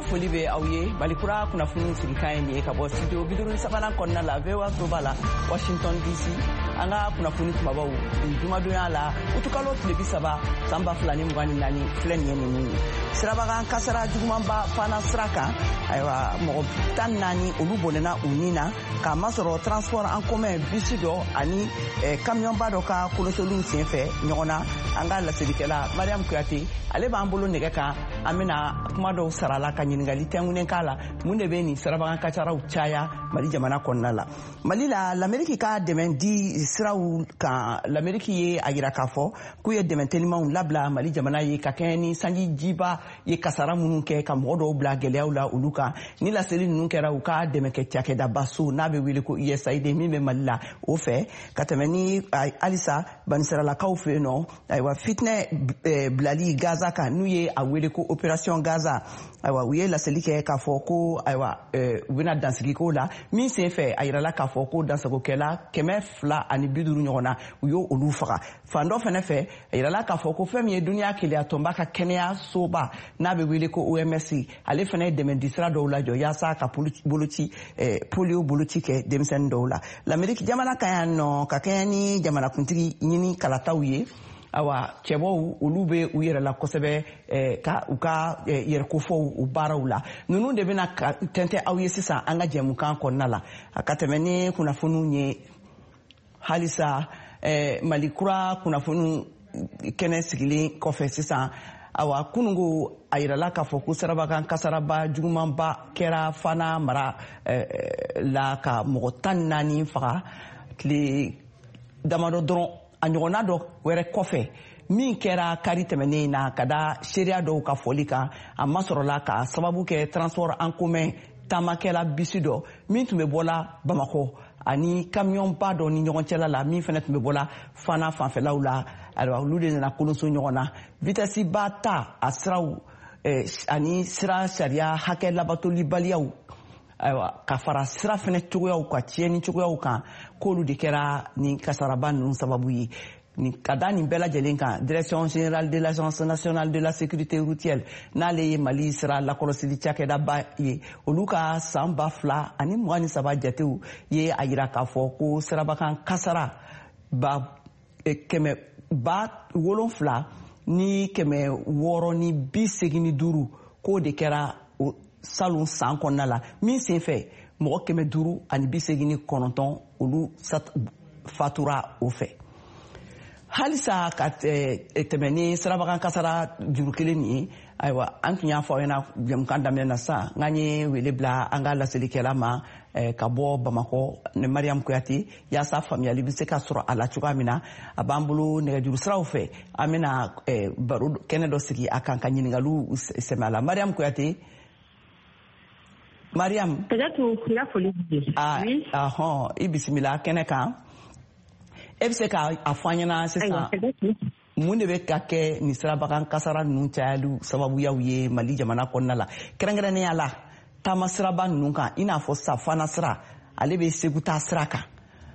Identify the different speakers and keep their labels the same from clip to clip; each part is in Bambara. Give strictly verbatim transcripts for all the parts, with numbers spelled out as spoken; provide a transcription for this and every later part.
Speaker 1: foli be aw ye Malikura kunnafoni sigikan ye ka bɔ studio bidurun sabanan kɔnɔna la V O A Global la Washington D C an ka kunnafoni kumabaw jumadonya la utukalo tile bi saba san ba fila ni mugan ni naani filɛ nin ye ninnu ye sirabakan kasara jugumanba fana sira kan ayiwa mɔgɔ tan naani olu bɔnɛna u ni na k'a masɔrɔ transport en commun bisi dɔ ani kamiyɔnba dɔ ka kolosoliw senfɛ ɲɔgɔn na an ka laselikɛla Mariam Kuyate ale b'an bolo nɛgɛ kan an bɛna kuma dɔw sarala ka ɲininkali tɛnkunen k'a la mun de bɛ nin sirabakan kasaraw caya Mali jamana kɔnɔna la Mali la l'Amérique ka dɛmɛ di siraw kan l'Amérique ye a jira k'a fɔ k'u ye dɛmɛ telimanw labila Mali jamana ye ka kɛɲɛ ni sanji jiba ye kasara minnu kɛ ka mɔgɔ dɔw bila gɛlɛyaw la olu kan ni laseli ninnu kɛra u ka dɛmɛ kɛ cakɛdaba so n'a bɛ wele ko U S A I D min bɛ Mali la o fɛ ka tɛmɛ ni halisa banisiralakaw fɛ yen nɔ ayiwa fitinɛ bilali Gaza kan n'u ye a wele ko opération Gaza ayiwa u ye laseli kɛ k'a fɔ ko ayiwa u bɛna dansigi ko la min sen fɛ a yirala k'a fɔ ko dansagokɛla kɛmɛ fila ani bi duuru ɲɔgɔn na u y'o olu faga fan dɔ fana fɛ a yirala k'a fɔ ko fɛn min ye duniya keleya tɔnba ka kɛnɛyasoba n'a bɛ wele ko O M S ale fana ye dɛmɛ di sira dɔw lajɔ yaasa ka boloci polio boloci kɛ denmisɛnnin dɔw la l'Amérique jamana ka yan nɔ ka kɛɲɛ ni jamanakuntigi ɲini kalataw ye awa cɛbɔw olu bɛ u yɛrɛ la kosɛbɛ ka u ka yɛrɛkofɔw u baaraw la ninnu de bɛna tɛntɛn aw ye sisan an ka jɛmukan kɔnɔna la a ka tɛmɛ ni kunnafoniw ye halisa Malikura kunnafoni kɛnɛ sigilen kɔfɛ sisan awa kunungo a yirala k'a fɔ ko sirabakan kasaraba jugumanba kɛra Fana mara la ka mɔgɔ tan naani faga tile damadɔ dɔrɔn a ɲɔgɔnna dɔ wɛrɛ kɔfɛ min kɛra kari tɛmɛnen na ka da seereya dɔw ka fɔli kan a masɔrɔla ka sababu kɛ transport en commun taamakɛla bisi dɔ min tun bɛ bɔla Bamakɔ ani kamiyɔnba dɔ ni ɲɔgɔn cɛla la min fana tun bɛ bɔla Fana fanfɛlaw la ayiwa olu de nana kolonso ɲɔgɔn na vitesse ba ta a siraw ani sira sariya hakɛ labatolibaliyaw ayiwa ka fara sira fana cogoyaw ka tiɲɛni cogoyaw kan k'olu de kɛra ni kasaraba ninnu sababu ye ka da nin bɛɛ lajɛlen kan direction générale de l'agence nationale de la sécurité routière n'ale ye Mali sira lakɔlɔsili cakɛdaba ye olu ka san ba fila ani mugan ni saba jatew ye a yira k'a fɔ ko sirabakan kasara ba kɛmɛ ba wolonfila ni kɛmɛ wɔɔrɔ ni bi segin ni duuru k'o de kɛra salon san kɔnɔna la min senfɛ mɔgɔ kɛmɛ duuru ani bi segin ni kɔnɔntɔn olu fatura o fɛ halisa ka tɛmɛ ni sirabakan kasara juru kelen nin ye ayiwa an tun y'a fɔ aw ɲɛna jɛmukan daminɛ na sisan n k'an ye wele bila an ka laselikɛla ma ka bɔ Bamakɔ ni Mariam Kuyate yaasa faamuyali bɛ se ka sɔrɔ a la cogoya min na a b'an bolo nɛgɛjuru siraw fɛ an bɛna baro kɛnɛ dɔ sigi a kan ka ɲininkaliw sɛmɛ a la Mariam Kuyate Mariam ahɔn i bisimila kɛnɛ kan e bɛ se k'a fɔ an ɲɛna sisan mun de bɛ ka kɛ nin sirabakan kasara ninnu cayali sababuyaw ye Mali jamana kɔnɔna la kɛrɛnkɛrɛnnenya la taama siraba ninnu kan i n'a fɔ sa Fana sira ale bɛ Segu taa sira kan.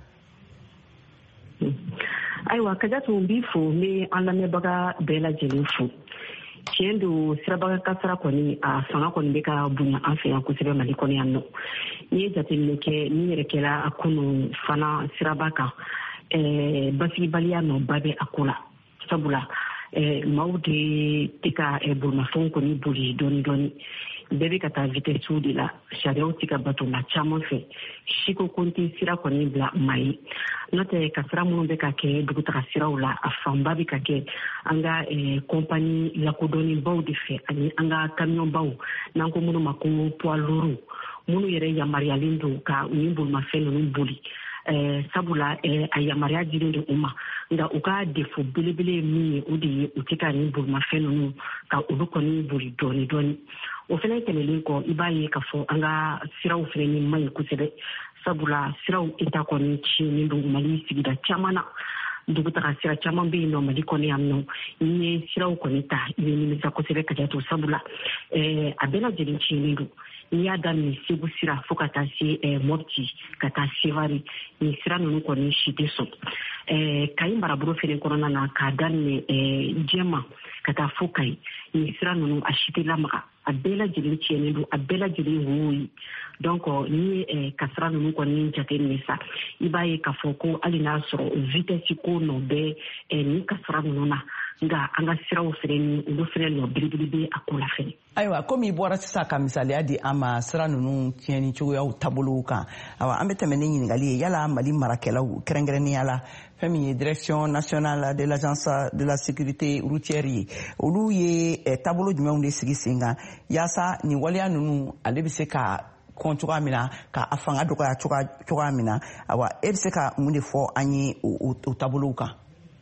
Speaker 2: ayiwa Kajatu n b'i fo n bɛ an lamɛnbaga bɛɛ lajɛlen fo tiɲɛ don sirabakan kasara kɔni a fanga kɔni bɛ ka bonya an fɛ yan kosɛbɛ Mali kɔnɔ yan nɔ n'i ye jateminɛ kɛ min yɛrɛ kɛra a kunun Fana siraba kan basigibaliya nɔba bɛ a ko la sabula maaw de tɛ ka bolimafɛnw kɔni boli dɔɔni dɔɔni bɛɛ bɛ ka taa vitesse de la sariyaw tɛ ka bato la caman fɛ siko konte sira kɔni bila Mali n'o tɛ kasara minnu bɛ ka kɛ dugutaga siraw la a fanba bɛ ka kɛ an ka compagnie lakodɔnnenbaw de fɛ ani an ka kamiyɔnbaw n'an ko minnu ma ko poids lourds minnu yɛrɛ yamaruyalen don ka u ni bolimafɛn ninnu boli sabula a yamaruya dilen don u ma nka u ka defo belebele min ye o de ye u tɛ ka ni bolimafɛn ninnu ka olu kɔni boli dɔɔni dɔɔni o fana tɛmɛlen kɔ i b'a ye k'a fɔ an ka siraw fana ni man ɲi kosɛbɛ sabula siraw eta kɔni tiɲɛnen don Mali sigida caman na dugutaga sira caman bɛ yen nɔ Mali kɔni yan nɔ n'i ye siraw kɔni ta i bɛ nimisa kosɛbɛ Kajatu sabula a bɛɛ lajɛlen tiɲɛnen don n'i y'a daminɛ Segu sira fo ka taa se Mopti ka taa Sevare nin sira ninnu kɔni si tɛ sɔn Kayi marabolo fɛnɛ kɔnɔna na k'a daminɛ Jɛma ka taa fo Kayi nin sira ninnu a si tɛ lamaga a bɛɛ lajɛlen tiɲɛnen don a bɛɛ lajɛlen wo ye donc ni ye kasara ninnu kɔni jateminɛ sa i b'a ye k'a fɔ ko hali n'a sɔrɔ vitesse ko nɔ bɛ ni kasara ninnu na nka an ka siraw fɛnɛ ni olu fɛnɛ nɔ belebele a ko la fɛnɛ.
Speaker 1: Ayiwa komi i bɔra sisan ka misaliya di an ma sira ninnu tiɲɛni cogoyaw taabolow kan awa an bɛ tɛmɛ ni ɲininkali ye yala Mali marakɛlaw kɛrɛnkɛrɛnnenya la fɛn min ye direction nationale de l'agence de la sécurité routière ye olu ye taabolo jumɛnw de sigi sen kan yaasa nin waleya ninnu ale bɛ se ka kɔn cogoya min na ka a fanga dɔgɔya cogoya min na awa e bɛ se ka mun de fɔ an ye o taabolow kan.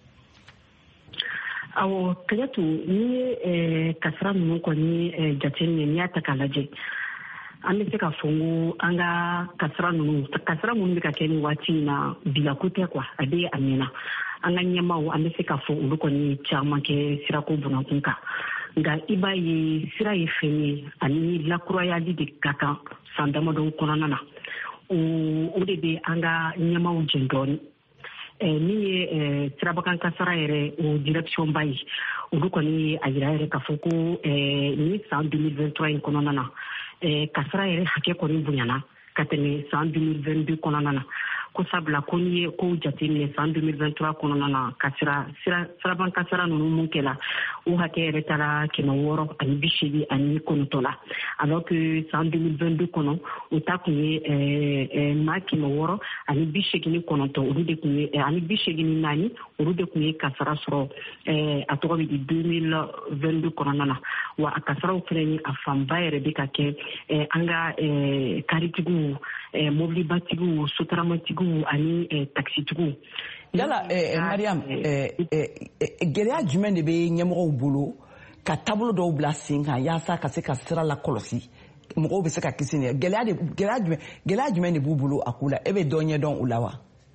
Speaker 2: Awɔ Kajatu ni ye kasara ninnu kɔni jateminɛ n'i y'a ta k'a lajɛ an bɛ se ka fɔ ko an ka kasara ninnu kasara minnu bɛ ka kɛ nin waati in na bilako tɛ quoi a bɛ a mɛnna an ka ɲɛmaaw an bɛ se ka fɔ olu kɔni caman kɛ sirako bunakun kan nka i b'a ye sira ye fɛn ye ani lakurayali de ka kan san damadɔ kɔnɔna na o de bɛ an ka ɲɛmaaw jɛn dɔɔnin. Min ye sirabakan kasara yɛrɛ o direction ba ye olu kɔni a yira yɛrɛ k'a fɔ ko ni san deux mille vingt-trois in kɔnɔna na kasara yɛrɛ hakɛ kɔni bonyana ka tɛmɛ san deux mille vingt-deux kɔnɔna na ko sabula ko n'i ye kow jateminɛ san deux mille vingt-trois kɔnɔna na ka sira siraban kasara ninnu mun kɛla o hakɛ yɛrɛ taara kɛmɛ wɔɔrɔ ani bi seegin ani kɔnɔntɔn la alors que san deux mille vingt-deux kɔnɔ o ta kun ye maa kɛmɛ wɔɔrɔ ani bi seegin ni kɔnɔntɔn olu de kun ye ani bi seegin ni naani olu de kun ye kasara sɔrɔ a tɔgɔ bɛ di deux mille vingt-deux kɔnɔna na wa a kasaraw fɛnɛ ni a fanba yɛrɛ bɛ ka kɛ an ka karitigiw mobilibatigiw sotaramatigiw ani taxitigiw.
Speaker 1: Yala Mariam gɛlɛya jumɛn de bɛ ɲɛmɔgɔw bolo ka taabolo dɔw bila sen kan yaasa ka se ka sira la kɔlɔsi mɔgɔw bɛ se ka kisi ne gɛlɛya de gɛlɛya jumɛn gɛlɛya jumɛn de b'u bolo a ko la e bɛ dɔ ɲɛdɔn o la wa?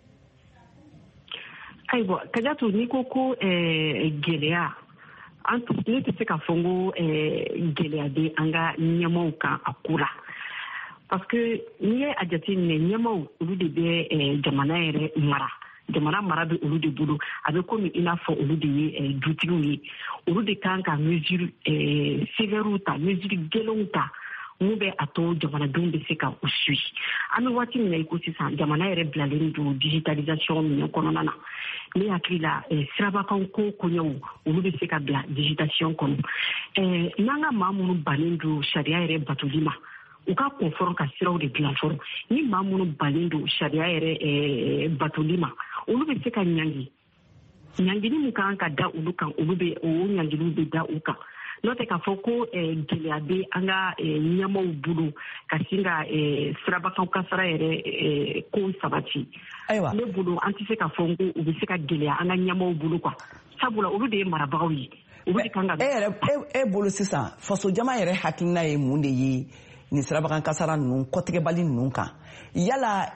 Speaker 2: Ayiwa Kajatu n'i ko ko gɛlɛya an ne tɛ se ka fɔ ko gɛlɛya bɛ an ka ɲɛmɔgɔw kan a ko la. Parce que n'i ye a jateminɛ ɲɛmaaw olu de bɛ jamana yɛrɛ mara jamana mara bɛ olu de bolo a bɛ komi i n'a fɔ olu de ye dutigiw ye olu de kan ka mesure sévères ta mesure gɛlɛnw ta mun bɛ a to jamanadenw bɛ se ka u suit an bɛ waati min na i ko sisan jamana yɛrɛ bilalen don digitalisation minɛn kɔnɔna na ne hakili la sirabakan ko koɲɛw olu bɛ se ka bila digitalisation kɔnɔ n'an ka maa minnu bannen don sariya yɛrɛ batoli ma u ka conforme ka siraw de dilan fɔlɔ ni maa minnu bannen don sariya yɛrɛ batoli ma olu bɛ se ka ɲangi ɲangili min kan ka da olu kan olu bɛ o ɲangiliw bɛ da u kan n'o tɛ k'a fɔ ko gɛlɛya bɛ an ka ɲɛmaaw bolo ka sin ka sirabakan kasara yɛrɛ ko sabati ne bolo an tɛ se ka fɔ ko u bɛ se ka gɛlɛya an ka ɲɛmaaw bolo quoi sabula olu de ye marabagaw ye olu de kan ka.
Speaker 1: e yɛrɛ e bolo sisan faso jama yɛrɛ hakilina ye mun de ye ni sirabakan kasara ninnu kɔtigɛbali ninnu kan yala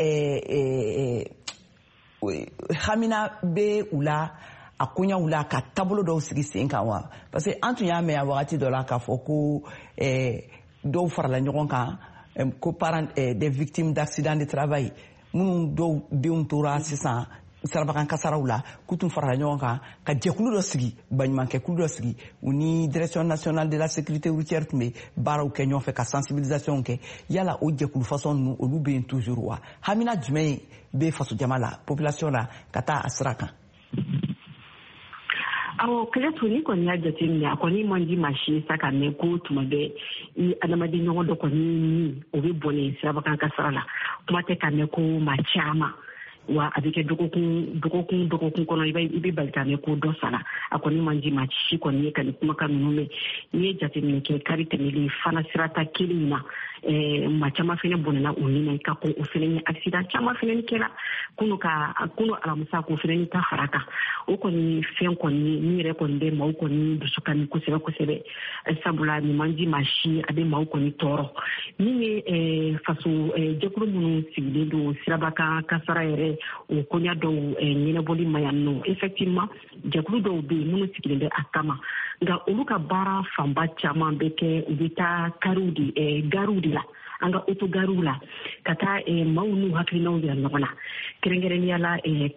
Speaker 1: hamina bɛ u la a koɲaw la ka taabolo dɔw sigi sen kan wa parce que an tun y'a mɛn a wagati dɔ la k'a fɔ ko dɔw farala ɲɔgɔn kan ko parents des victimes d'accident de travail minnu dɔw denw tora sisan sirabakan kasaraw la k'u tun farala ɲɔgɔn kan ka jɛkulu dɔ sigi baɲumankɛkulu dɔ sigi u ni direction nationale de la sécurité routière tun bɛ baaraw kɛ ɲɔgɔn fɛ ka sensibilisation kɛ yala o jɛkulu façon ninnu olu bɛ yen toujours wa hamina jumɛn bɛ faso jama la population la ka taa a sira kan.
Speaker 2: Awɔ Kajatu ni kɔni y'a jateminɛ a kɔni man di maa si sa ka mɛn ko tuma bɛɛ ni adamaden ɲɔgɔn dɔ kɔni ni o bɛ bɔnɛ sirabakan kasara la kuma tɛ ka mɛn ko maa caman wa a bɛ kɛ dɔgɔkun dɔgɔkun dɔgɔkun kɔnɔ i bɛ bali ka mɛn ko dɔ sara a kɔni man di maa si kɔni ye ka nin kumakan ninnu mɛn n'i ye jateminɛ kɛ kari tɛmɛlen fana sirata kelen in na maa caman fana bɔnɛna o ni na i ka ko o fana ye accident caman fana kɛra kunu ka kunu alamisa ko fana ta fara kan o kɔni fɛn kɔni ni yɛrɛ kɔni bɛ maaw kɔni dusukami kosɛbɛ kosɛbɛ sabula nin man di maa si a bɛ maaw kɔni tɔɔrɔ min ye faso jɛkulu minnu sigilen don sirabakan kasara yɛrɛ o koɲa dɔw ɲɛnabɔli ma yan nɔ effectivement jɛkulu dɔw bɛ yen minnu sigilen bɛ a kama nka olu ka baara fanba caman bɛ kɛ u bɛ taa kariw de gariw de la an ka autogariw la ka taa maaw n'u hakilinaw yira ɲɔgɔn na kɛrɛnkɛrɛnnenya la